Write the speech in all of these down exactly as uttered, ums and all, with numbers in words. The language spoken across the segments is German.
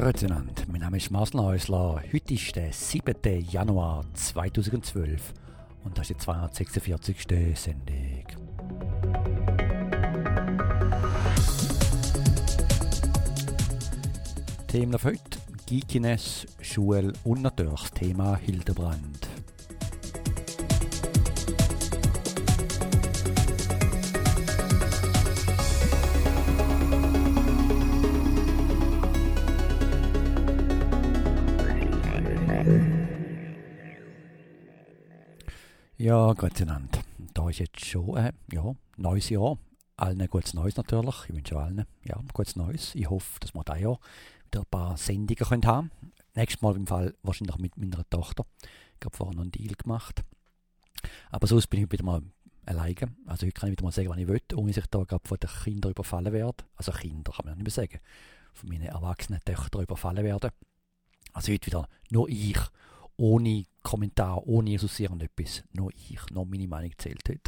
Grüezi miteinander, mein Name ist Marcel Häusler. Heute ist der siebte Januar zweitausendzwölf und das ist die zweihundertsechsundvierzigste Sendung. Themen auf heute: Geekiness, Schule und natürlich das Thema Hildebrand. Ja, grüezi miteinander. Da ist jetzt schon ein äh, ja, neues Jahr. Allen ein gutes Neues natürlich. Ich wünsche allen ja, ein gutes Neues. Ich hoffe, dass wir dieses Jahr wieder ein paar Sendungen können haben können. Nächstes Mal im Fall wahrscheinlich mit meiner Tochter. Ich habe vorher noch einen Deal gemacht. Aber sonst bin ich wieder mal alleine. Also heute kann ich wieder mal sagen, was ich will, ohne dass ich da gerade von den Kindern überfallen werde. Also Kinder kann man ja nicht mehr sagen. Von meinen erwachsenen Töchtern überfallen werden. Also heute wieder nur ich. Ohne Kommentar, ohne assoziieren etwas. Nur ich, nur meine Meinung zählt heute.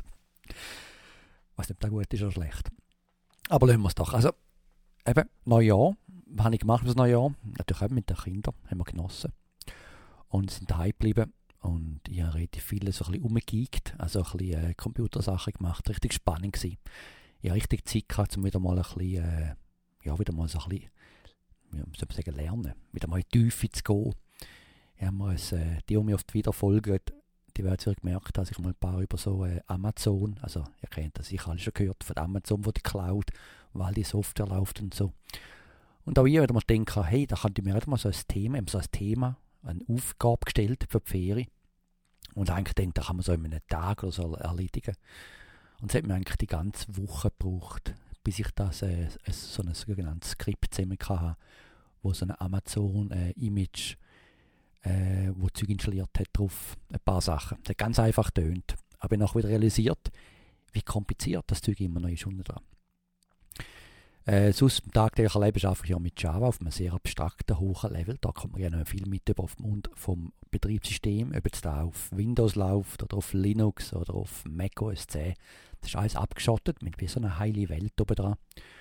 Was nicht, ob das gut ist oder schlecht. Aber lassen wir es doch. Also, eben, Neujahr. Was habe ich gemacht für das Neujahr? Natürlich eben mit den Kindern. Haben wir genossen. Und sind daheim geblieben. Und ich habe relativ viel so ein bisschen rumgegeigt. Also ein bisschen äh, Computersachen gemacht. Richtig spannend gewesen. Ich habe richtig Zeit gehabt, um wieder mal ein bisschen, äh, ja, wieder mal so ein bisschen, wie soll man sagen, lernen. Wieder mal in die Tiefe zu gehen. Ich habe mir als, äh, die, die mir oft wieder folgen, die werden sicher gemerkt, dass ich mal ein paar über so äh, Amazon, also ihr kennt das, ich habe schon gehört von Amazon, wo die Cloud, weil die Software läuft und so. Und auch ich wieder mal denken, hey, da könnte ich mir mal so ein Thema, so ein Thema, eine Aufgabe gestellt für die Ferien. Und eigentlich denke, da kann man so in einem Tag oder so erledigen. Und es hat mir eigentlich die ganze Woche gebraucht, bis ich das, äh, so ein sogenanntes Skript zusammen hatte, wo so ein Amazon-Image Äh, wo Zeug installiert hat drauf, ein paar Sachen. Das hat ganz einfach tönt. Aber ich habe wieder realisiert, wie kompliziert das Zeug immer noch ist unten dran. Äh, sonst im tagtäglichen Leben arbeite ich ja mit Java auf einem sehr abstrakten, hohen Level. Da kommt man ja noch viel mit über vom, vom Betriebssystem, ob es da auf Windows läuft oder auf Linux oder auf Mac O S zehn. Das ist alles abgeschottet mit wie so einer heilen Welt oben dran.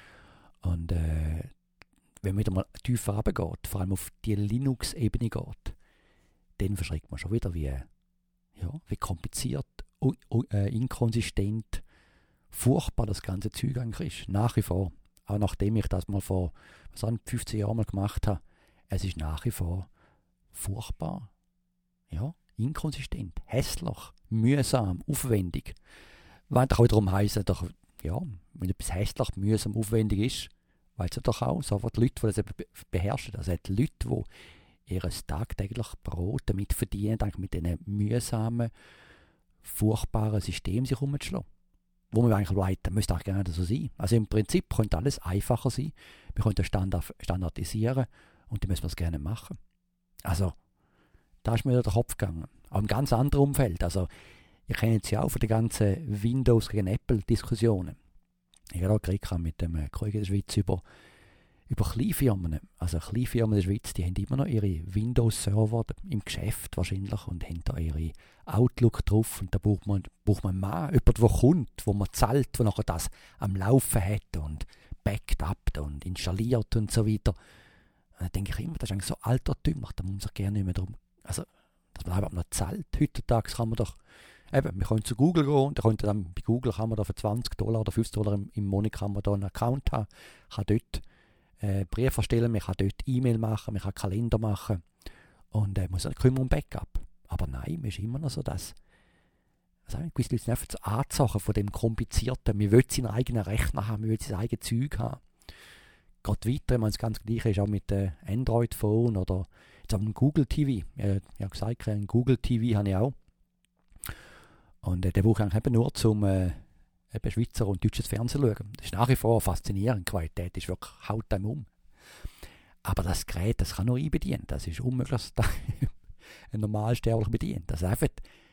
Und äh, wenn man wieder mal tiefer runtergeht, vor allem auf die Linux-Ebene geht, dann verschreckt man schon wieder, wie, ja, wie kompliziert, uh, uh, äh, inkonsistent, furchtbar das ganze Zeug eigentlich ist. Nach wie vor. Auch nachdem ich das mal vor was an, fünfzehn Jahren mal gemacht habe, es ist nach wie vor furchtbar, ja, inkonsistent, hässlich, mühsam, aufwendig. Was auch wiederum heisst, doch, ja, wenn etwas hässlich, mühsam, aufwendig ist, weil es ja doch auch so die Leute, die das beherrschen, also die Leute, die ihr tagtäglich Brot damit verdienen, mit diesen mühsamen, furchtbaren Systemen sich herumzuschlagen. Wo man eigentlich weiter müsste auch gerne so sein. Also im Prinzip könnte alles einfacher sein. Wir könnten Standard, standardisieren und dann müssen wir es gerne machen. Also, da ist mir der Kopf gegangen. Auch im ganz anderen Umfeld. Also, ihr kennt es ja auch von den ganzen Windows gegen Apple-Diskussionen. Ich habe auch geredet mit dem Kollegen der Schweiz über über Kleinfirmen. Also Kleinfirmen in der Schweiz, die haben immer noch ihre Windows-Server im Geschäft wahrscheinlich und haben da ihre Outlook drauf und da braucht man, braucht man mal jemanden, der kommt, wo man zahlt, der nachher das am Laufen hat und backt up und installiert und so weiter. Und dann denke ich immer, das ist eigentlich so altertümlich, da muss man sich gerne nicht mehr drum, also dass man einfach noch zahlt. Heutzutage kann man doch, eben, wir können zu Google gehen und dann, dann bei Google kann man da für zwanzig Dollar oder fünfzig Dollar im, im Monat kann man da einen Account haben, kann dort Äh, Brief erstellen, man kann dort E-Mail machen, man kann Kalender machen und äh, muss sich kümmern um Backup. Aber nein, man ist immer noch so das, also gewisse Leute sind einfach zu Anzachen von dem Komplizierten. Man will seinen eigenen Rechner haben, man will sein eigenes Zeug haben. Geht weiter, wenn man das ganz Gleiche ist, auch mit äh, Android-Phone oder jetzt auch mit Google T V. Äh, ich habe gesagt, einen Google T V habe ich auch. Und äh, den brauche ich eigentlich eben nur zum äh, eben Schweizer und deutsches Fernsehen schauen. Das ist nach wie vor faszinierend. Die Qualität ist wirklich haut einem um. Aber das Gerät, das kann nur ich bedienen. Das ist unmöglich, dass ein Normalsterblich bedient. Das einfach,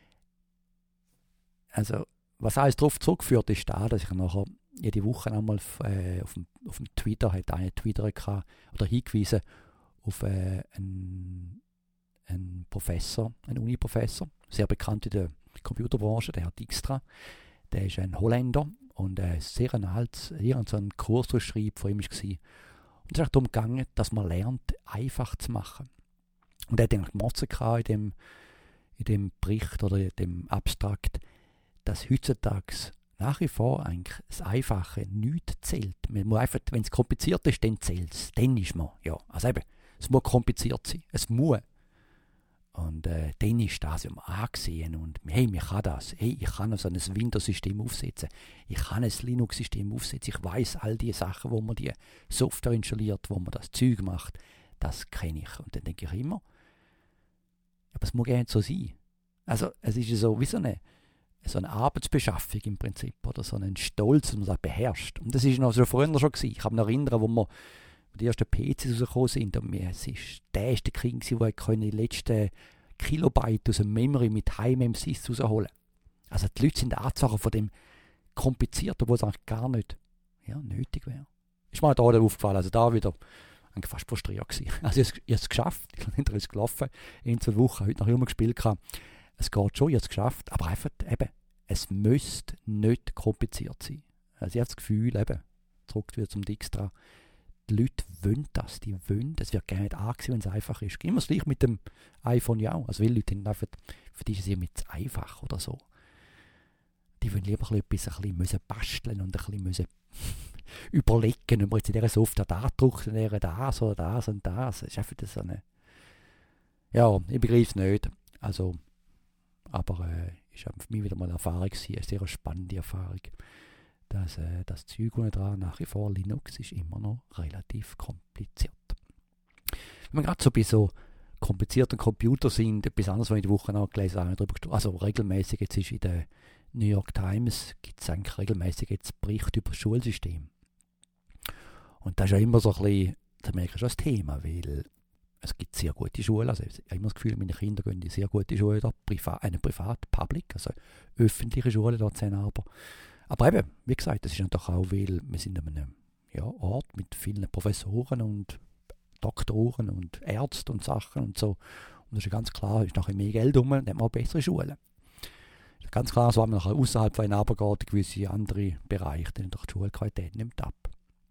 also, was alles darauf zurückführt, ist da, dass ich nachher jede Woche einmal äh, auf, dem, auf dem Twitter, hat eine Twitter gehabt, oder hingewiesen auf äh, einen, einen Professor, einen Uni-Professor, sehr bekannt in der Computerbranche, der hat Dijkstra. Der ist ein Holländer und äh, sehr ein altes, hier so einen Kurs schreibt, von ihm war, Und es ist auch darum gegangen, dass man lernt, einfach zu machen. Und er hat eigentlich gemotzen in dem, in dem Bericht oder in dem Abstrakt, dass heutzutage nach wie vor eigentlich das Einfache nichts zählt. Man muss einfach, wenn es kompliziert ist, dann zählt es. Dann ist man, ja, also eben, es muss kompliziert sein. Es muss. Und äh, dann ist das ja angesehen und hey, ich kann das. Hey, ich kann so ein Windows-System aufsetzen. Ich kann ein Linux-System aufsetzen. Ich weiß all die Sachen, wo man die Software installiert, wo man das Zeug macht. Das kenne ich. Und dann denke ich immer, aber es muss gar nicht so sein. Also es ist so wie so eine, so eine Arbeitsbeschaffung im Prinzip oder so ein Stolz, dass man das beherrscht. Und das ist noch so früher schon gewesen. Ich habe mich erinnern, wo wir die ersten P Cs rausgekommen sind und mir, es ist der erste Krieg, wo ich die letzten Kilobyte aus dem Memory mit High-Mem Sys rausholen. Also die Leute sind angezogen von dem Komplizierten, wo es eigentlich gar nicht ja, nötig wäre. Ist mir da aufgefallen, also da wieder eigentlich fast frustriert gewesen. Also ich habe es geschafft, ich bin hinterher gelaufen, in zwei Wochen, heute noch immer gespielt gehabt. Es geht schon, ich habe es geschafft, aber einfach eben, es müsste nicht kompliziert sein. Also ich habe das Gefühl, eben, zurück wieder zum Dijkstra, die Leute wollen das, die wollen, es wird gerne nicht angesehen, wenn es einfach ist. Immer das gleiche mit dem iPhone ja auch. Also viele Leute haben einfach, für die ist es immer zu einfach oder so. Die wollen lieber ein bisschen, ein bisschen basteln und ein bisschen müssen überlegen, ob man jetzt in dieser Software da drückt, in dieser das oder das und das. Das ist einfach so eine... Ja, ich begreife es nicht. Also, aber es äh, war für mich wieder mal eine Erfahrung gewesen, eine sehr spannende Erfahrung. Dass äh, das Zeug dran nach wie vor Linux ist immer noch relativ kompliziert. Wenn wir gerade so bei so komplizierten Computern sind, etwas anderes, was ich die Woche auch gelesen habe, darüber, also regelmäßig jetzt ist in der New York Times, gibt es eigentlich regelmäßig jetzt Berichte über das Schulsystem. Und das ist ja immer so ein bisschen, das merke ich schon das Thema, weil es gibt sehr gute Schulen, also ich habe immer das Gefühl, meine Kinder gehen in sehr gute Schulen, da, privat, eine privat, public, also öffentliche Schulen dort sind aber. Aber eben, wie gesagt, das ist natürlich auch, weil wir sind an einem ja, Ort mit vielen Professoren und Doktoren und Ärzten und Sachen und so. Und das ist ganz klar, ist nachher mehr Geld rum, dann haben wir auch bessere Schulen. Das ist ganz klar, so haben wir nachher außerhalb von einer geht, gewisse andere Bereiche, dann doch die Schulqualität nimmt ab.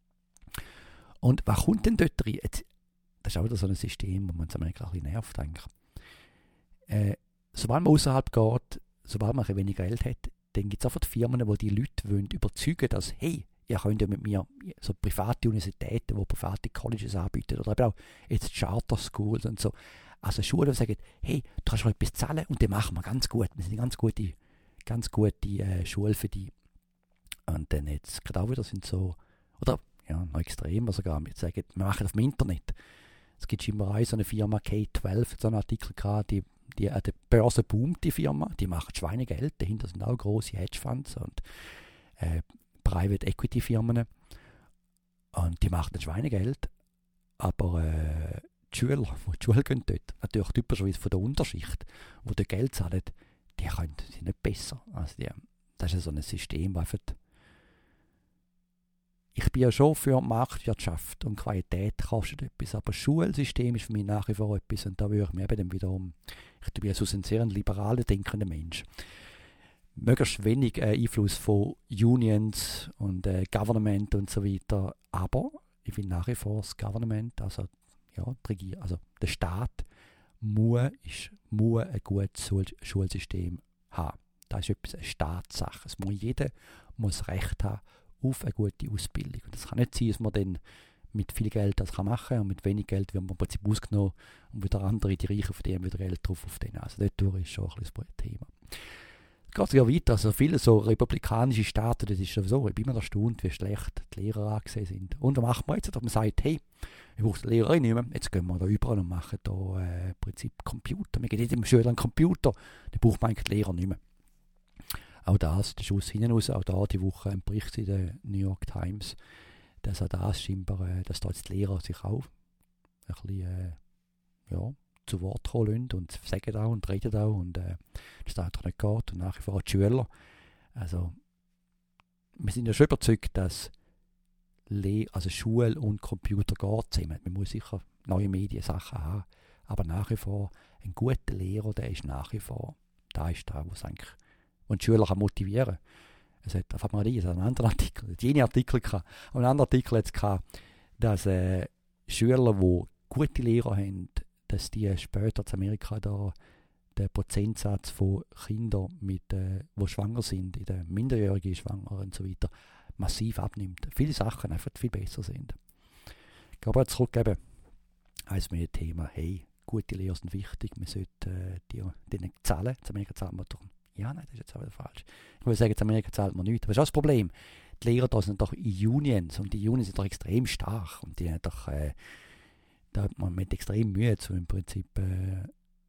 Und was kommt denn dort rein? Jetzt, das ist auch wieder so ein System, wo man uns ein bisschen nervt eigentlich. Äh, sobald man außerhalb geht, sobald man ein wenig Geld hat, dann gibt es einfach Firmen, die die Leute wollen überzeugen, dass, hey, ihr könnt ja mit mir so private Universitäten, die private Colleges anbieten, oder eben auch jetzt Charter Schools und so. Also Schulen, die sagen, hey, du kannst schon etwas zahlen und dann machen wir ganz gut. Wir sind eine ganz gute, ganz gute äh, Schule für dich. Und dann jetzt gerade auch wieder sind so, oder ja, noch extremer sogar, wir sagen, wir machen auf dem Internet. Es gibt immer eine, so eine Firma K zwölf, so einen Artikel gehabt, die Die, äh, die Börse boomt, die Firma, die macht Schweinegeld, dahinter sind auch grosse Hedgefonds und äh, Private Equity Firmen und die machen Schweinegeld, aber äh, die Schüler, die die Schule gehen dort, natürlich typischerweise von der Unterschicht, die dort Geld zahlen, die können, sind nicht besser. Also die, das ist so ein System, das einfach ich bin ja schon für Marktwirtschaft und Qualität kostet etwas, aber das Schulsystem ist für mich nach wie vor etwas und da würde ich mir eben dann wiederum, ich bin ja so ein sehr liberaler denkender Mensch, möglichst wenig äh, Einfluss von Unions und äh, Government und so weiter, aber ich finde nach wie vor das Government, also, ja, die Regierung, also der Staat muss, ist, muss ein gutes Schulsystem haben. Das ist etwas, eine Staatssache. Es muss, jeder muss Recht haben auf eine gute Ausbildung. Und das kann nicht sein, dass man dann mit viel Geld das machen kann und mit wenig Geld wird man im Prinzip ausgenommen und wieder andere, die Reichen verdienen wieder Geld drauf auf den. Also dort ist schon ein bisschen das Thema. Es geht sogar weiter, also viele so republikanische Staaten, das ist sowieso, ich bin immer erstaunt, wie schlecht die Lehrer angesehen sind. Und dann macht man jetzt, dass man sagt, hey, ich brauche die Lehrerin nicht mehr, jetzt gehen wir da überall und machen da äh, im Prinzip Computer. Wir gehen nicht im Schüler einen Computer, dann braucht man eigentlich die Lehrer nicht mehr. Auch das, der Schuss hinten raus, auch da die Woche ein Bericht in der New York Times, dass auch das scheinbar, äh, dass da jetzt die Lehrer sich auch ein bisschen äh, ja, zu Wort kommen lassen und sagen auch und reden auch und äh, dass das einfach nicht geht und nach wie vor die Schüler. Also wir sind ja schon überzeugt, dass Le- also Schule und Computer geht zusammen. Man muss sicher neue Mediensachen haben, aber nach wie vor ein guter Lehrer, der ist nach wie vor, da ist da, wo es eigentlich und die Schüler kann motivieren. Es hat, auf einmal es hat einen anderen Artikel, es hat jene Artikel gehabt, und einen anderen Artikel jetzt gehabt, dass äh, Schüler, die gute Lehrer haben, dass die später in Amerika da den Prozentsatz von Kindern, mit, äh, die schwanger sind, in der minderjährigen Schwanger und so weiter, massiv abnimmt. Viele Sachen einfach viel besser sind. Ich glaube, zurückgeben, heißt mir das Thema, hey, gute Lehrer sind wichtig, wir sollten äh, die, denen zahlen. In Amerika zahlt man doch. Ja, nein, das ist jetzt auch wieder falsch. Ich würde sagen, in Amerika zahlt man nichts. Aber das ist auch das Problem. Die Lehrer da sind doch in Unions und die Unions sind doch extrem stark und die haben doch, äh, da hat man mit extrem Mühe zu im Prinzip, äh,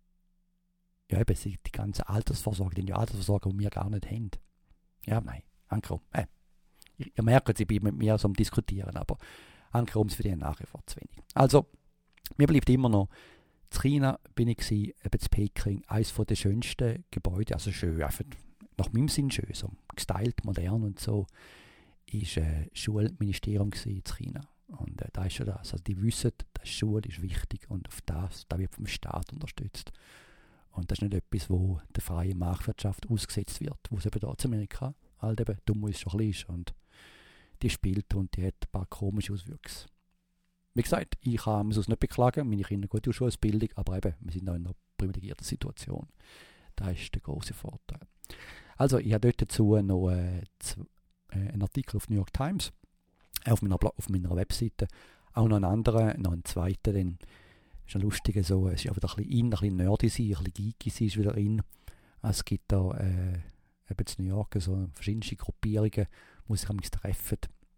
ja eben, die ganze Altersvorsorge, die Altersvorsorge, die wir gar nicht haben. Ja, nein, angekommen. Äh, ihr merkt, ich bin mit mir so am Diskutieren, aber angekommen ist für die nachher vor zu wenig. Also, mir bleibt immer noch, in China bin ich gewesen, eben in Peking, eines der schönsten Gebäude, also schön, einfach nach meinem Sinn schön, so gestylt, modern und so, ist äh, Schulministerium in China. Und äh, da ist schon das. Also die wissen, dass Schule ist wichtig und auf das, das wird vom Staat unterstützt. Und das ist nicht etwas, wo der freien Marktwirtschaft ausgesetzt wird, wo es eben da in Amerika halt eben dumm ist, schon klein ist und die spielt und die hat ein paar komische Auswüchse. Wie gesagt, ich kann mich nicht beklagen, meine Kinder haben gute Schulbildung, aber eben, wir sind noch in einer privilegierten Situation. Das ist der große Vorteil. Also, ich habe dort dazu noch äh, zwei, äh, einen Artikel auf New York Times, äh, auf, meiner, auf meiner Webseite, auch noch einen anderen, noch einen zweiten, den ist ein lustiger, so, es ist auch wieder ein bisschen in, ein bisschen nerdy sein, ein bisschen geeky sein ist wieder in. Also, es gibt da äh, eben in New York so verschiedene Gruppierungen, wo sich treffen,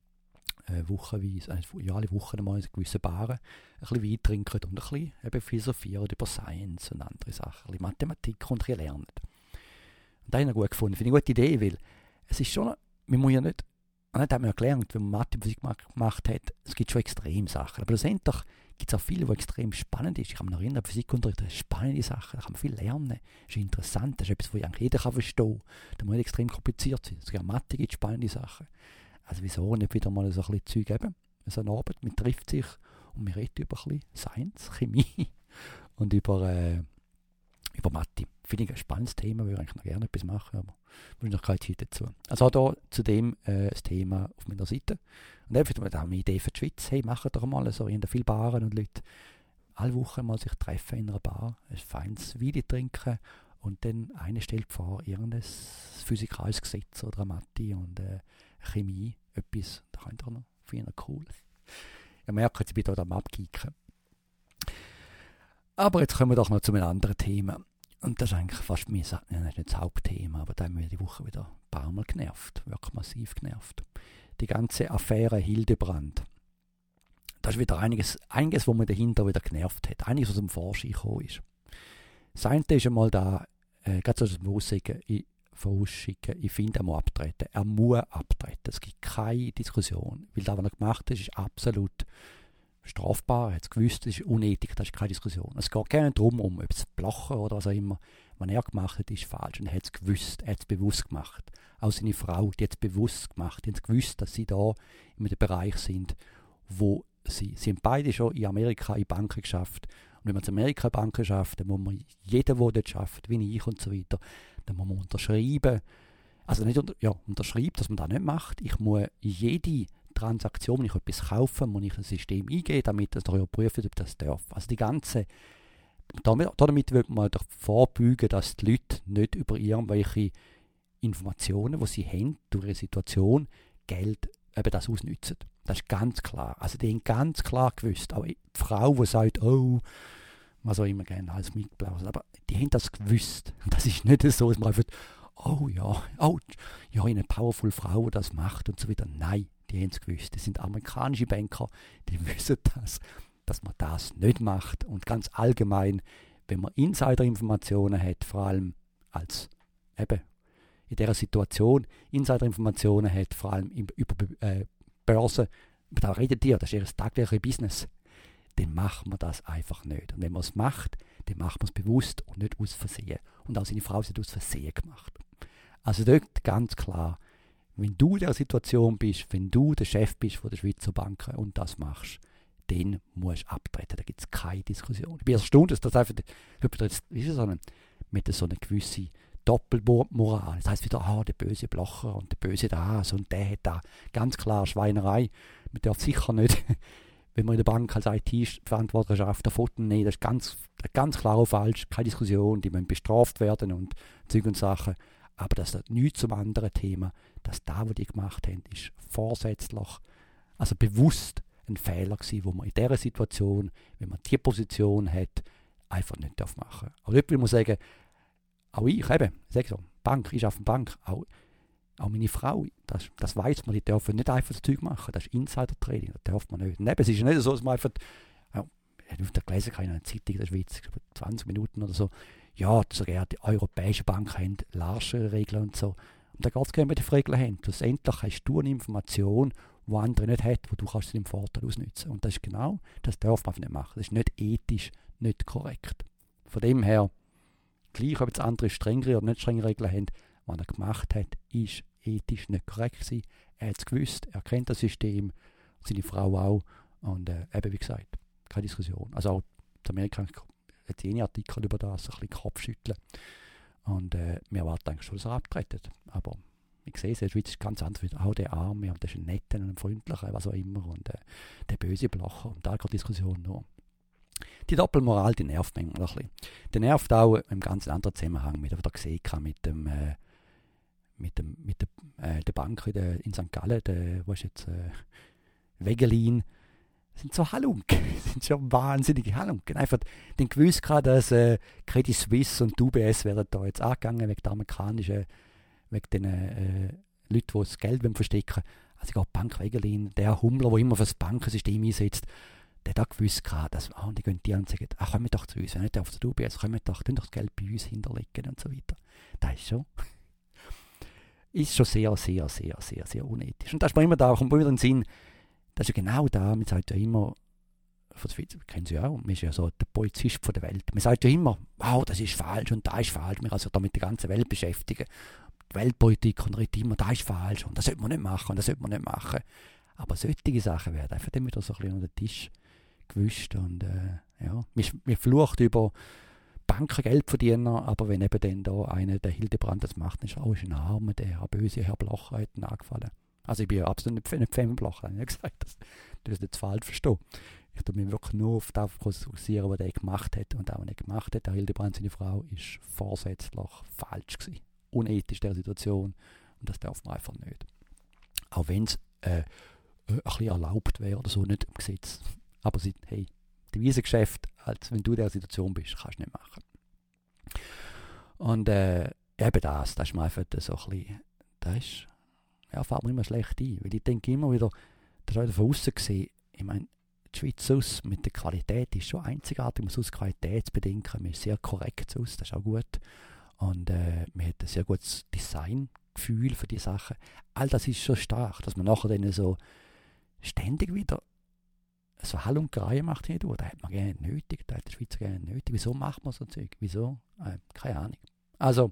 äh, wochenweise, äh, ja, alle Wochen einmal in gewissen Baren, ein bisschen Wein trinken und ein bisschen eben philosophieren über Science und andere Sachen, ein bisschen Mathematik und ein bisschen lernen. Und das habe ich gut gefunden, finde ich eine gute Idee, weil es ist schon, man muss ja nicht, und das hat man ja gelernt, wenn man Mathe und Physik gemacht hat, es gibt schon extrem Sachen, aber letztendlich gibt es auch viele, die extrem spannend ist. Ich kann mich noch erinnern, Physikunterricht, das ist spannende Sachen, da kann man viel lernen, das ist interessant, das ist etwas, was eigentlich jeder kann verstehen kann, da muss nicht extrem kompliziert sein. Sogar Mathe gibt spannende Sachen. Also wieso nicht wieder mal so ein bisschen Zeug geben, so eine Arbeit, man trifft sich und wir reden über ein bisschen Science, Chemie und über, äh, über Mathe. Finde ich ein spannendes Thema, würde ich eigentlich noch gerne etwas machen, aber habe ich noch keine Zeit dazu. Also da zu dem äh, das Thema auf meiner Seite. Und dann habe ich eine Idee für die Schweiz. Hey, macht doch mal so, in der viele Baren und Leute alle Wochen mal sich treffen in einer Bar, ein feines Wein trinken und dann eine stellt vor irgendein physikalisches Gesetz oder Mathe und äh, Chemie, etwas, da könnt ihr noch, finde ich cool. Ihr merkt, ich bin da am Abkicken. Aber jetzt kommen wir doch noch zu einem anderen Thema. Und das ist eigentlich fast mein, das ist nicht das Hauptthema, aber da haben wir die Woche wieder ein paar Mal genervt, wirklich massiv genervt. Die ganze Affäre Hildebrand. Das ist wieder einiges, einiges, was mir dahinter wieder genervt hat. Einiges, was aus dem Vorschein gekommen ist. Das eine ist einmal da, äh, gerade so das Voraussagen, ich, vorausschicken, ich finde, er muss abtreten. Er muss abtreten. Es gibt keine Diskussion. Weil das, was er gemacht hat, ist absolut strafbar. Er hat es gewusst, das ist unethisch, das ist keine Diskussion. Es geht gerne darum, um ob es Blocher oder was auch immer. Was er gemacht hat, ist falsch. Und er hat es gewusst, er hat es bewusst gemacht. Auch seine Frau, die hat es bewusst gemacht. Die haben es gewusst, dass sie da in einem Bereich sind, wo sie, sie haben beide schon in Amerika in Banken geschafft. Und wenn man in Amerika in Banken schafft, dann muss man jeden, der dort schafft, wie ich und so weiter, dann muss man unterschreiben. Also nicht unter, ja, unterschreiben, dass man das nicht macht. Ich muss jede Transaktion, wenn ich etwas kaufe, muss ich ein System eingeben, damit es darüber prüft, ob das darf. Also die ganze, damit, damit wird man doch vorbeugen, dass die Leute nicht über irgendwelche Informationen, die sie haben, durch ihre Situation, Geld, eben das ausnutzen. Das ist ganz klar. Also die haben ganz klar gewusst, auch die Frau, die sagt, oh, was auch immer gerne alles mitblasen, aber die haben das gewusst. Und das ist nicht so, dass man einfach, oh ja, oh, ja, eine powerful Frau, die das macht und so weiter. Nein, die haben es gewusst. Das sind amerikanische Banker, die wissen das, dass man das nicht macht. Und ganz allgemein, wenn man Insider-Informationen hat, vor allem als eben in dieser Situation Insider-Informationen hat, vor allem über äh, Börsen, da redet ihr, das ist ihr tägliches Business, dann macht man das einfach nicht. Und wenn man es macht, dann macht man es bewusst und nicht aus Versehen. Und auch seine Frau hat es aus Versehen gemacht. Also dort ganz klar, wenn du in dieser Situation bist, wenn du der Chef bist von der Schweizer Banken und das machst, dann musst du abtreten. Da gibt es keine Diskussion. Ich bin erstaunt, dass das einfach, wie ist so eine, mit so einer gewissen Doppelmoral. Das heisst wieder, ah, der böse Blocher und der böse das und der hat da ganz klar Schweinerei. Man darf sicher nicht wenn man in der Bank als I T-Verantwortlicher schafft, Fotos nehmen, das ist ganz, ganz klar auch falsch, keine Diskussion, die müssen bestraft werden und Zeug und Sachen. Aber das hat nichts zum anderen Thema. Das da, was die gemacht haben, ist vorsätzlich, also bewusst ein Fehler gewesen, wo man in dieser Situation, wenn man diese Position hat, einfach nicht machen darf. Aber dort will man sagen, auch ich eben, sage so, Bank, ich arbeite in der Bank, auch, auch meine Frau, das, das weiss man, die dürfen nicht einfach das Zeug machen, das ist Insider-Trading, das darf man nicht. Und eben, es ist nicht so, dass man einfach, ja, ich habe gelesen in einer Zeitung in der Schweiz, zwanzig Minuten oder so, ja, sogar die europäischen Banken haben larschere Regeln und so. Und da geht es gerne mit den Regeln haben. Schlussendlich hast du eine Information, die andere nicht hat, wo du kannst sie im Vorteil ausnutzen. Und das ist genau, das darf man nicht machen. Das ist nicht ethisch, nicht korrekt. Von dem her, gleich ob jetzt andere strengere oder nicht strengere Regeln haben, was er gemacht hat, ist ethisch nicht korrekt gewesen. Er hat es gewusst, er kennt das System, seine Frau auch. Und äh, eben wie gesagt, keine Diskussion. Also auch in Amerika hat es eine Artikel über das, ein bisschen Kopfschütteln. Und äh, wir erwarten eigentlich schon, dass er abtretet. Aber ich sehe es, in der Schweiz ist ganz anders. Auch der Arme und der ist ein netter und ein freundlicher, was auch immer. Und äh, der böse Blocher. Und da geht die Diskussion nur. Die Doppelmoral, die nervt mich ein bisschen. Die nervt auch im ganz anderen Zusammenhang mit, was ich gesehen habe, mit dem äh, mit dem mit der, äh, der Bank in, der, in Sankt Gallen, der, was ist jetzt, äh, Wegelin, sind so Halunken, sind schon wahnsinnige Halunken. Einfach den gewusst gerade, dass äh, Credit Suisse und U B S werden da jetzt angegangen wegen der amerikanischen, wegen den äh, Leuten, die das Geld verstecken wollen. Also gerade Bank Wegelin, der Hummler, der immer für das Bankensystem einsetzt, der hat gewusst gerade, dass oh, die gehen die und sagen, ach, kommen doch zu uns, wenn nicht auf der U B S, kommen doch, tun doch das Geld bei uns hinterlegen und so weiter. Das ist schon, ist schon sehr, sehr, sehr, sehr, sehr unethisch. Und da ist mir immer da, kommt mir wieder in den Sinn, das ist ja genau da, man sagt ja immer, von der Schweiz, kennen Sie ja auch, man ist ja so der Polizist von der Welt. Man sagt ja immer, wow, das ist falsch und das ist falsch, man kann sich da mit der ganzen Welt beschäftigen. Die Weltpolitik und redet immer, das ist falsch und das sollte man nicht machen und das sollte man nicht machen. Aber solche Sachen werden einfach dann wieder so ein bisschen unter den Tisch gewischt und äh, ja, man, man flucht über Bankengeldverdiener, aber wenn eben dann da einer, der Hildebrand das macht, dann ist auch ein Armer, der Herr Böse, Herr Blocher hat ihn angefallen. Also ich bin ja absolut nicht, nicht Fan von Blocher, habe ich gesagt, dass du das nicht falsch verstehst. Ich tue mich wirklich nur auf das fokussieren, was er gemacht hat und auch was er gemacht hat. Der Hildebrand, seine Frau, ist vorsätzlich falsch gewesen. Unethisch in der Situation und das darf man einfach nicht. Auch wenn es äh, ein bisschen erlaubt wäre oder so, nicht im Gesetz. Aber sie, hey, Devisengeschäft, als wenn du in der Situation bist, kannst du nicht machen. Und äh, eben das, das ist mir einfach so ein bisschen, das ist, ja, fällt mir immer schlecht ein, weil ich denke immer wieder, das habe ich von außen gesehen, ich meine, die Schweiz aus mit der Qualität ist schon einzigartig, man muss aus qualitätsbedingt, man ist sehr korrekt aus, das ist auch gut. Und äh, man hat ein sehr gutes Designgefühl für die Sachen. All das ist schon stark, dass man nachher dann so ständig wieder so Hallunkereien macht. Hier, da hat man gerne nötig, da hat die Schweiz gerne nötig. Wieso macht man so Zeug? Wieso? Äh, keine Ahnung. Also,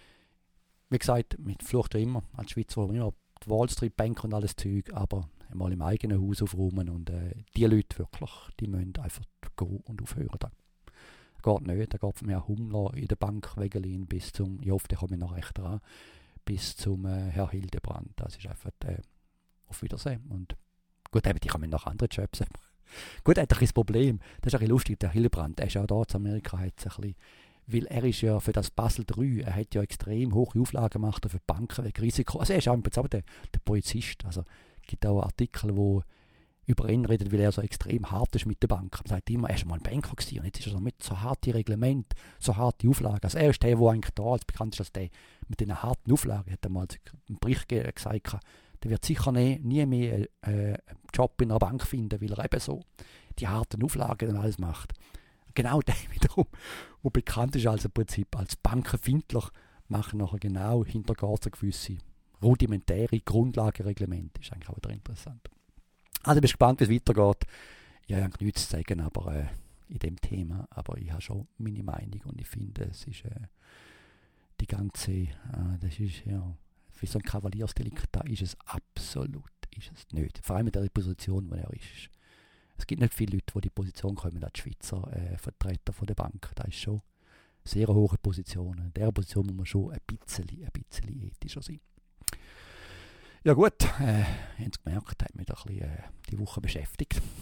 wie gesagt, mit Flucht immer als Schweizer, immer die Wall Street Bank und alles Zeug, aber mal im eigenen Haus aufräumen und äh, die Leute wirklich, die müssen einfach gehen und aufhören. Das geht nicht, da geht von Herrn Hummler in der Bank Wegelin bis zum, ich hoffe, der kommt mir noch recht dran, bis zum äh, Herr Hildebrand. Das ist einfach äh, auf Wiedersehen. Und gut, eben, die kann man nach anderen Jobs haben. Gut, er hat ein bisschen das Problem, das ist ein bisschen lustig, der Hildebrand, der ist ja da in Amerika, hat ein bisschen, weil er ist ja für das Basel drei, er hat ja extrem hohe Auflagen gemacht für die Banken wegen Risiko. Also er ist auch im Prinzip der, der Polizist. Also es gibt auch Artikel, wo über ihn redet, weil er so extrem hart ist mit der Bank. Man sagt immer, er ist mal ein Banker gewesen und jetzt ist er so mit so harten Reglementen, so harte Auflagen. Also er ist der, der eigentlich da als bekannt ist als der mit diesen harten Auflagen. Hat er mal einen Bericht gesagt, der wird sicher nie, nie mehr äh, einen Job in einer Bank finden, weil er eben so die harten Auflagen und alles macht. Genau der wiederum, der bekannt ist als im Prinzip als bankenfindlich, machen nachher genau hintergeht so gewisse rudimentäre Grundlagenreglemente. Ist eigentlich auch wieder interessant. Also ich bin gespannt, wie es weitergeht. Ich habe nichts zu sagen aber, äh, in dem Thema, aber ich habe schon meine Meinung und ich finde, es ist äh, die ganze, äh, das ist ja, für so ein Kavaliersdelikt, da ist es absolut, ist es nicht. Vor allem in der Position, wo er ist. Es gibt nicht viele Leute, die die Position kommen, als Schweizer äh, Vertreter von der Bank. Das ist schon eine sehr hohe Position. In dieser Position muss man schon ein bisschen, ein bisschen ethischer sein. Ja gut, äh, ihr habt es gemerkt, hat mich da ein bisschen, äh, die Woche beschäftigt.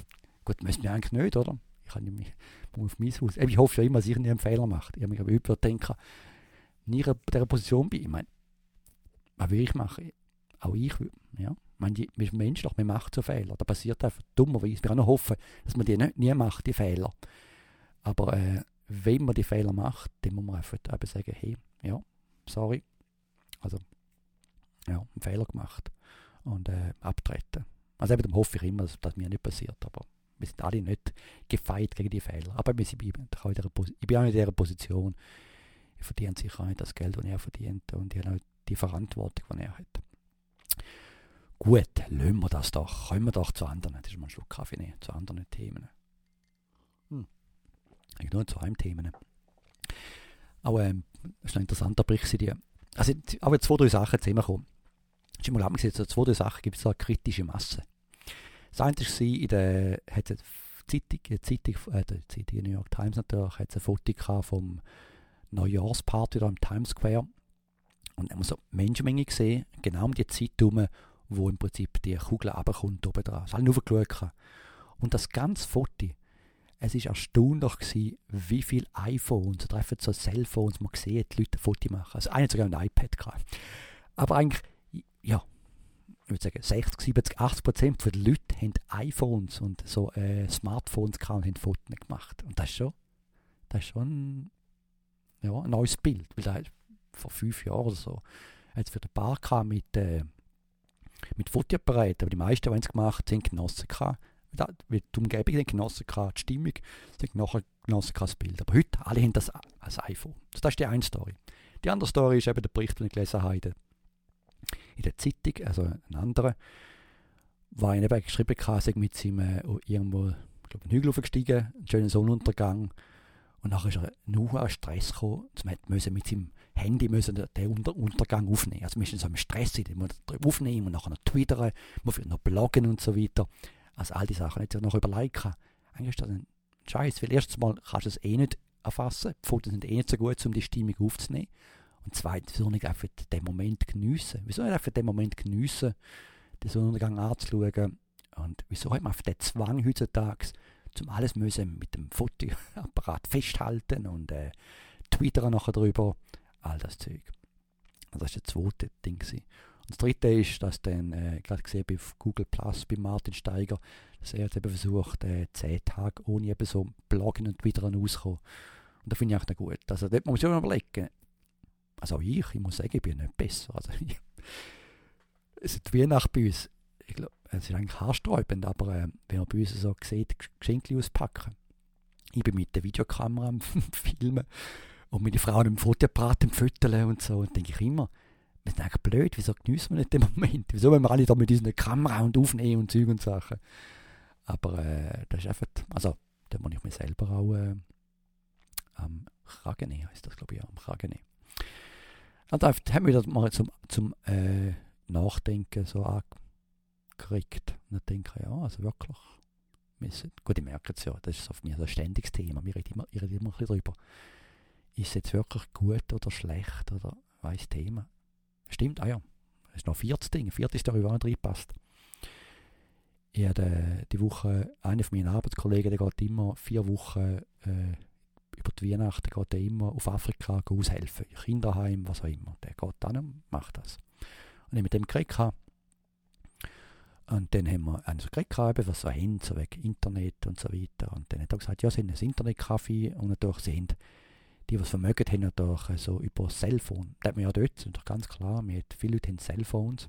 Gut, müssen wir eigentlich nicht, oder? Ich kann mich auf mein Haus. Ich hoffe ja immer, dass ich nie einen Fehler mache. Ich habe mich aber überdenken, nie in dieser Position bin. Ich meine, was will ich machen? Auch ich will, ja. Ich meine, wir sind menschlich, wir machen so Fehler. Da passiert einfach dummerweise. Wir können nur hoffen, dass man die nicht, nie macht, die Fehler. Aber äh, wenn man die Fehler macht, dann muss man einfach eben sagen, hey, ja, sorry. Also, ja, einen Fehler gemacht. Und äh, abtreten. Also eben hoffe ich immer, dass das mir nicht passiert. Aber wir sind alle nicht gefeit gegen die Fehler. Aber wir sind, ich, bin auch in dieser, ich bin auch in dieser Position. Ich verdiene sicher auch nicht das Geld, das er verdient. Und ich habe auch die Verantwortung, die er hat. Gut, lassen wir das doch. Kommen wir doch zu anderen. Das ist mal ein Schluck Kaffee nehmen. Zu anderen Themen. Hm. Eigentlich nur zu einem Themen. Aber ähm, das ist ein interessanter Bericht. Also, aber zwei, drei Sachen zusammenkommen. Es ist mal abgesehen, so zwei, drei Sachen gibt es da eine kritische Masse. Das eine war, in der hat es Zeitung, Zeitung, äh, die Zeitung New York Times natürlich, hat es ein Foto vom Neujahrsparty da im Times Square. Und dann haben wir so eine Menschenmenge gesehen, genau um die Zeit herum, wo im Prinzip die Kugel runterkommt, oben dran. Es haben nur geschaut. Und das ganze Foto, es war erstaunlich gewesen, wie viele iPhones, oder einfach so Cellphones, man sieht, die Leute ein Foto machen. Also einer hat sogar ein iPad gehabt. Aber eigentlich, ja, ich würde sagen, sechzig, siebzig, achtzig Prozent der Leute haben iPhones und so äh, Smartphones gehabt und haben Fotos gemacht. Und das ist schon, das ist schon ein, ja, ein neues Bild. Weil da vor fünf Jahren oder so hat es für den Bar gehabt mit, äh, mit Fotoapparaten. Aber die meisten, die es gemacht haben, haben genossen gehabt. Die Umgebung haben genossen gehabt, die Stimmung, sie haben nachher genossen gehabt, das Bild. Aber heute, alle haben das als iPhone. Das ist die eine Story. Die andere Story ist eben der Bericht, den ich gelesen habe in der, in der Zeitung, also ein anderer, war ich eben geschrieben hatte, mit seinem äh, irgendwo, ich glaube, einen Hügel aufgestiegen, einen schönen Sonnenuntergang. Und nachher ist er nur an Stress gekommen. Man musste mit seinem Handy müssen den Unter- Untergang aufnehmen. Also man ist in so einem Stress, den muss man aufnehmen und nachher noch twittern, man muss noch bloggen und so weiter. Also all die Sachen hätte ich noch überlegt. Eigentlich ist das ein Scheiß, weil erstens mal kannst du es eh nicht erfassen. Die Fotos sind eh nicht so gut, um die Stimmung aufzunehmen. Und zweitens, wieso nicht einfach den Moment geniessen? Wieso nicht einfach den Moment geniessen, den Sonnenuntergang anzuschauen? Und wieso hat man einfach den Zwang heutzutage, um alles müssen mit dem Fotoapparat festhalten und äh, twittern nachher drüber, all das Zeug. Also das war das zweite Ding. Und das dritte ist, dass dann, äh, gerade gesehen bei Google Plus, bei Martin Steiger, dass er jetzt eben versucht, äh, zehn Tage ohne eben so Bloggen und Twittern auszukommen. Und das finde ich auch noch gut. Also dort muss man sich überlegen. Also auch ich, ich muss sagen, ich bin nicht besser. Also es ist die Weihnacht bei uns. Ich glaube, es ist eigentlich haarsträubend, aber äh, wenn man bei uns so sieht, Geschenke auspacken. Ich bin mit der Videokamera am Filmen und meine Frau im Fotoapparat am Foteln und so. Und denke ich immer, wir sind eigentlich blöd, wieso genießen wir nicht den Moment? Wieso wollen wir alle da mit unserer Kamera und aufnehmen und Zeug und Sachen? Aber äh, das ist einfach, also da muss ich mir selber auch äh, am Kragen nehmen, heisst das glaube ich, am Kragen nehmen. Und da haben wir das mal zum, zum äh, Nachdenken so angekriegt. Und dann denke ich, ja, also wirklich, müssen, gut, ich merke es ja, das ist auf mir so ein ständiges Thema, wir reden immer, ich rede immer ein bisschen drüber. Ist es jetzt wirklich gut oder schlecht oder weiss Thema? Stimmt, ah ja, das ist noch ein viertes Ding, ein viertes Story, was nicht reinpasst. Ich habe die Woche, einer von meinen Arbeitskollegen, der geht immer vier Wochen äh, über die Weihnachten, geht er immer auf Afrika aushelfen, Kinderheim, was auch immer. Der geht dann und macht das. Und ich mit dem geredet habe. Und dann haben wir einen so geredet, was so haben, so wegen Internet und so weiter. Und dann hat er gesagt, ja, sie haben ein Internetcafé und natürlich sind die, die es vermögen, haben natürlich so über das Cellphone. Das hat man ja dort, das ist doch ganz klar, wir haben, viele Leute haben Cellphones.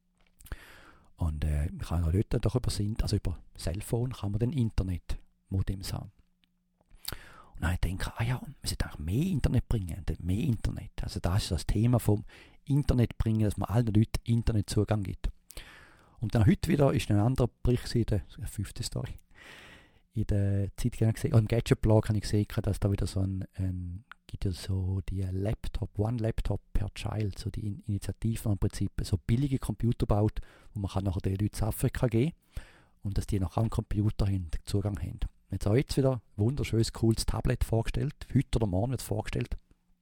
Und äh, man kann auch dort doch über, also über Cellphone kann man dann Internetmodems haben. Und dann denke ich, ah ja, wir sollten eigentlich mehr Internet bringen, mehr Internet. Also das ist das Thema vom Internet bringen, dass man allen Leuten Internetzugang gibt. Und dann heute wieder ist ein anderer Bericht, der fünfte Story, in der Zeitung gesehen, oh, im Gadget-Blog habe ich gesehen, dass da wieder so ein, ein gibt ja so die Laptop, One Laptop per Child, so die Initiative im Prinzip so billige Computer baut, wo man kann nachher den Leuten zu Afrika geben und dass die nachher einen Computer haben, Zugang haben. Jetzt auch jetzt wieder ein wunderschönes, cooles Tablet vorgestellt, heute oder morgen wird es vorgestellt.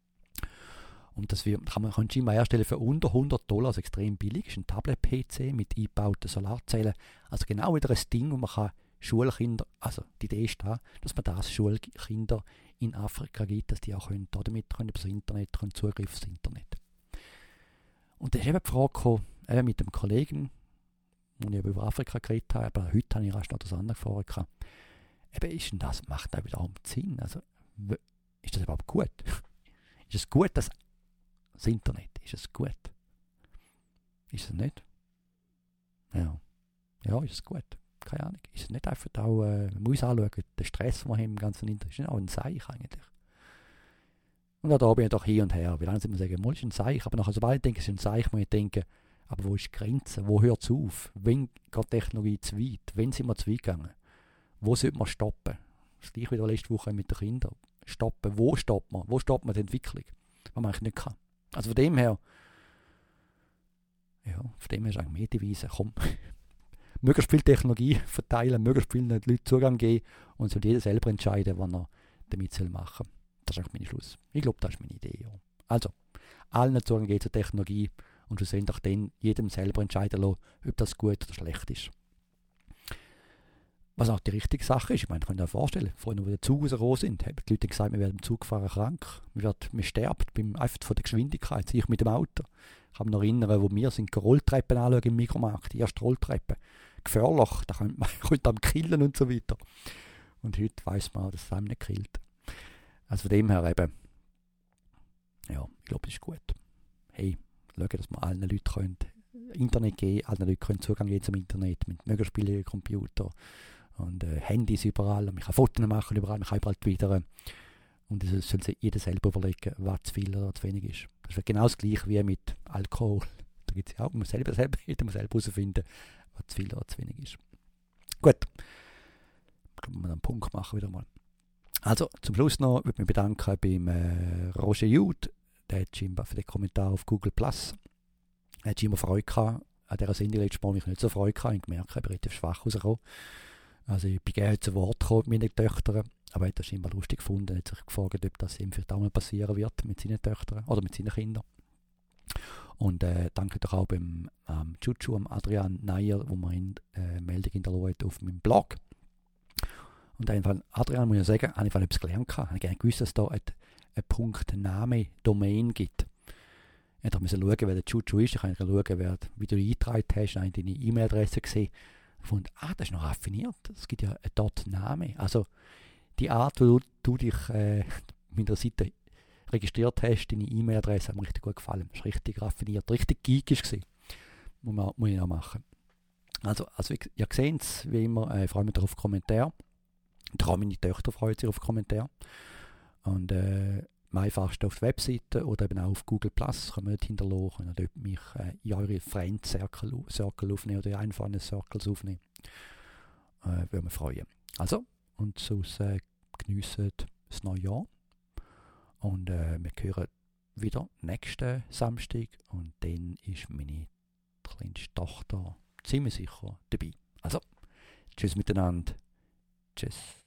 Und das wird, kann man kann scheinbar herstellen für unter hundert Dollar, also extrem billig. Das ist ein Tablet-P C mit eingebauten Solarzellen. Also genau wieder ein Ding, wo man kann Schulkinder, also die Idee ist da, dass man das Schulkinder in Afrika gibt, dass die auch können, damit können, über das Internet können, Zugriff aufs Internet. Und da ist eben die Frage gekommen, eben mit dem Kollegen, wo ich über Afrika geredet habe, aber heute habe ich erst noch das andere gefragt. Eben, ist denn das, macht das überhaupt Sinn? Also, ist das überhaupt gut? Ist es gut, dass das Internet, ist es gut? Ist es nicht? Ja. Ja, ist es gut? Keine Ahnung. Ist es nicht einfach auch, äh, man muss anschauen, der Stress, den wir haben im ganzen Internet, ist nicht auch ein Seich eigentlich. Und da bin ich doch hier und her. Wie lange soll man sagen, mal ist ein Seich, aber nachher, sobald ich denke, es ist ein Seich, muss ich denken, aber wo ist die Grenze? Wo hört es auf? Wann geht die Technologie zu weit? Wann sind wir zu weit gegangen? Wo sollte man stoppen? Das gleiche wieder letzte Woche mit den Kindern. Stoppen. Wo stoppt man? Wo stoppt man die Entwicklung? Was man eigentlich nicht kann. Also von dem her, ja, von dem her ist eigentlich mehr die Weise, komm, möglichst viel Technologie verteilen, möglichst vielen Leuten Zugang geben und soll jeder selber entscheiden, was er damit soll machen soll. Das ist eigentlich mein Schluss. Ich glaube, das ist meine Idee. Ja. Also, allen Zugang geben zur Technologie und schlussendlich dann jedem selber entscheiden lassen, ob das gut oder schlecht ist. Was auch die richtige Sache ist, ich meine, ihr könnt euch vorstellen, vorhin, wo wir den Zug rausgekommen sind, haben die Leute gesagt, wir werden im Zugfahren krank, wir, werden, wir sterben beim, einfach von der Geschwindigkeit, ich mit dem Auto. Ich kann mich noch erinnern, wo wir sind Rolltreppen anschauen im Mikromarkt, die erste Rolltreppe. Gefährlich, da könnte man könnte am killen und so weiter. Und heute weiss man, dass es einem nicht killt. Also von dem her eben, ja, ich glaube, das ist gut. Hey, schauen, dass wir allen Leuten können Internet geben, allen Leuten können Zugang geben zum Internet mit möglichst billigen Computer und äh, Handys überall. Und man kann Fotos machen überall, man kann überall twittern. Und es soll sich jeder selber überlegen, was zu viel oder zu wenig ist. Das ist genau das Gleiche wie mit Alkohol. Da gibt es ja auch, man muss selber, selber, jeder muss selber herausfinden, was zu viel oder zu wenig ist. Gut, ich glaube, wir einen Punkt machen wieder mal. Also, zum Schluss noch würde ich mich bedanken beim äh, Roger Jude, der hat scheinbar für den Kommentar auf Google Plus. Er hat immer Freude gehabt. An dieser Sendung letztes Mal habe ich nicht so Freude gehabt. Ich habe gemerkt, ich bin relativ schwach rausgekommen. Also ich bin gerne zu Wort gekommen mit meinen Töchtern, aber er hat das scheinbar lustig gefunden. Er hat sich gefragt, ob das ihm vielleicht auch mal passieren wird mit seinen Töchtern oder mit seinen Kindern. Und äh, danke doch auch beim ähm, Chuchu, am Adrian Neier, wo man in äh, Meldung hinterlassen hat auf meinem Blog. Und einfach, Adrian, muss ich sagen, habe ich etwas gelernt. Ich habe gerne gewusst, dass es da einen Punkt Name, Domain gibt. Ich musste schauen, wer der Chuchu ist. Ich kann schauen, wer, wie du eingetragen hast. Ich habe deine E-Mail-Adresse gesehen. Ich fand, ah, das ist noch raffiniert. Es gibt ja einen Dot-Name. Also die Art, wie du, du dich äh, mit der Seite registriert hast, deine E-Mail-Adresse, hat mir richtig gut gefallen. Das war richtig raffiniert, richtig geekisch gewesen. Muss, man, muss ich auch machen. Also, also ihr seht es, wie immer, äh, ich freue mich auf Kommentare. Und auch meine Töchter freuen sich auf Kommentare. Und äh, am einfachsten auf die Webseite oder eben auch auf Google Plus können wir dort hinterlassen und dort mich äh, in eure Friend Circle, Circle aufnehmen oder einfach in Circles aufnehmen. Äh, würde mich freuen. Also, und sonst äh, geniessen das neue Jahr. Und äh, wir hören wieder nächsten Samstag und dann ist meine kleinste Tochter ziemlich sicher dabei. Also, tschüss miteinander. Tschüss.